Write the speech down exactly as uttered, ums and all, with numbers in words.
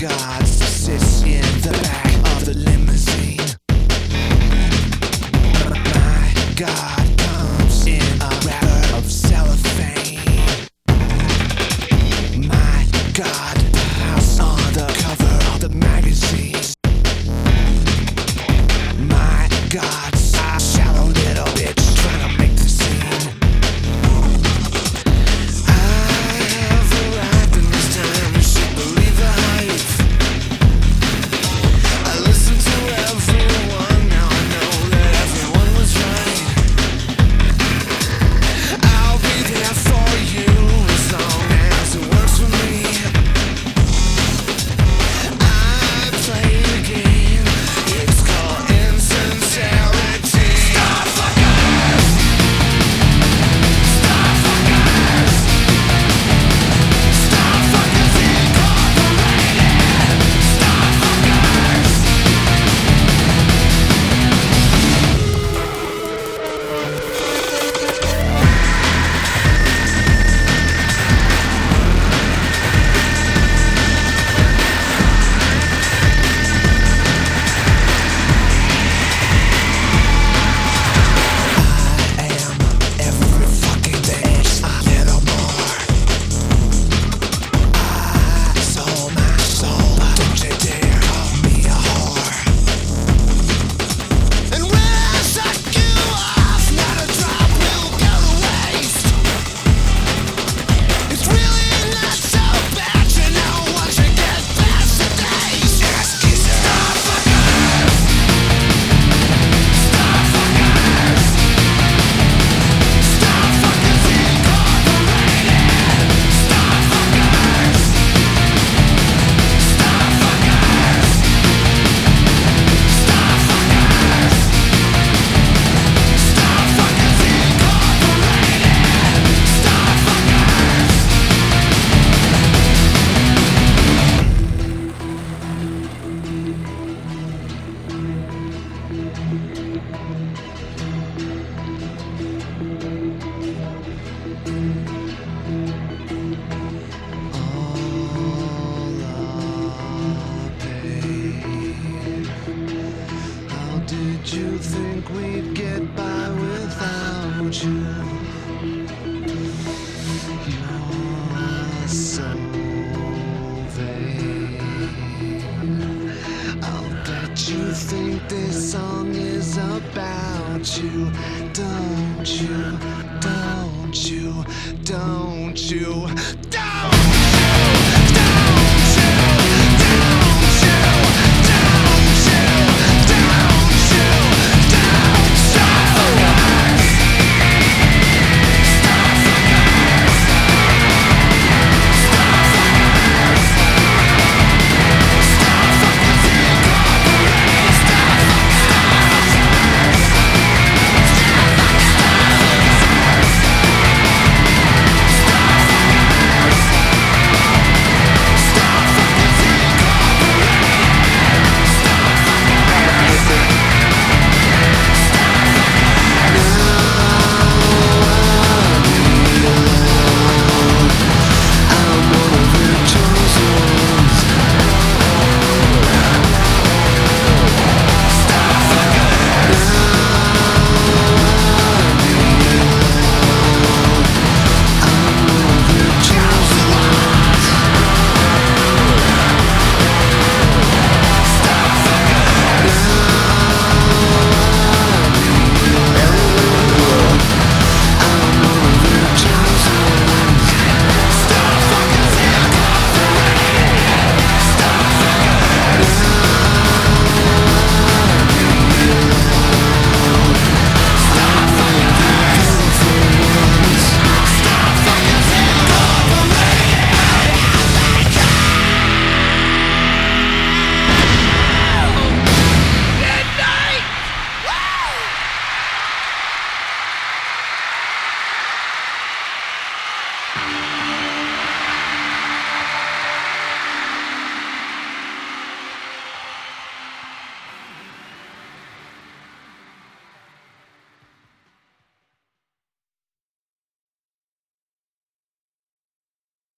God sits in the back of the limousine. My God comes in a wrapper of cellophane. My God house on the cover of the magazine. My God, a shallow little bitch trying to make the scene. I've arrived in this time, you should believe the hype. I listened to everyone, now I know that everyone was right. I'll be there for you as long as it works for me. I play the game, it's called insincerity. Starfuckers! Starfuckers! Starfuckers Incorporated! Starfuckers! I am every fucking bitch, a little more. I sold my soul, don't you dare call me a whore. And when I suck you off, not a drop will go to waste. It's really not so bad, you know, once you get past the days. Ass kisser. Starfuckers! Starfuckers! Starfuckers Incorporated! Starfuckers! Starfuckers! Starfuckers! Starfuckers Incorporated! Starfuckers! How did you think we'd get by without you? You're so vain. I'll bet you think this song is about you. Don't you, don't you, don't you, don't